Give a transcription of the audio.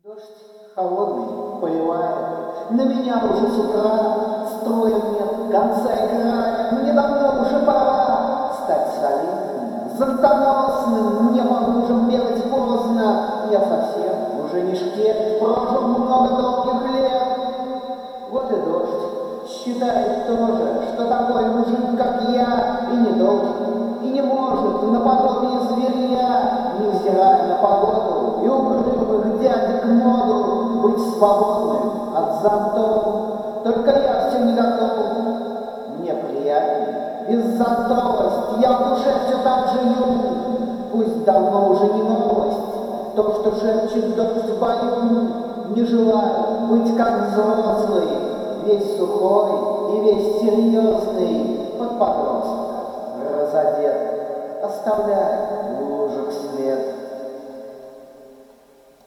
Дождь холодный поливает, на меня уже с утра строя нет конца и края. Мне давно уже пора стать солидным, зонтоносным, мне похожим бегать поздно. Я совсем уже не шкет, прожил много долгих лет. Вот и дождь считает тоже, что такой мужик, как я, и не должен, и не может наподобие зверя, невзирая на погоду и угрюмых дядек моду, быть свободным от зонтов. Только я все не готов. Мне приятнее беззонтовость, я в душе все так же юн. Пусть давно уже не новость то, что шепчет дождь в бою. Не желаю быть как взрослый, весь сухой и весь серьезный, под подростка разодет, оставляя в лужах след.